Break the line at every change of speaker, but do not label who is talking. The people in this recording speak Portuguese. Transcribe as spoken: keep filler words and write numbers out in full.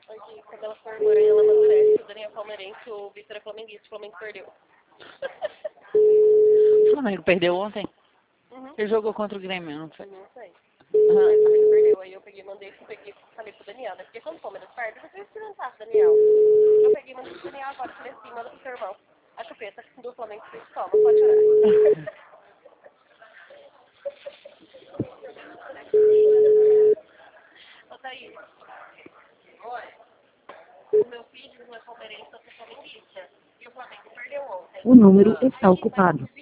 Porque quando ela for mãe, ela amadurece. O Daniel é palmeirense, o Vitor é flamenguista. O Flamengo perdeu.
O Flamengo perdeu ontem?
Uhum.
Ele jogou contra o Grêmio, não foi?
Não sei.
Uhum.
Mas o Flamengo perdeu. Aí eu peguei, mandei, peguei, falei pro Daniel, né? Porque quando o Palmeiras perde, eu preciso experimentar pro Daniel. Eu peguei, mandei pro Daniel agora. Falei assim, manda pro seu irmão. A chupeta do Flamengo que você toma, pode chorar. Ô, Thaís. Oi. O meu filho não é palmeirense, eu sou flamenguista. E o Flamengo perdeu ontem.
O número está ocupado.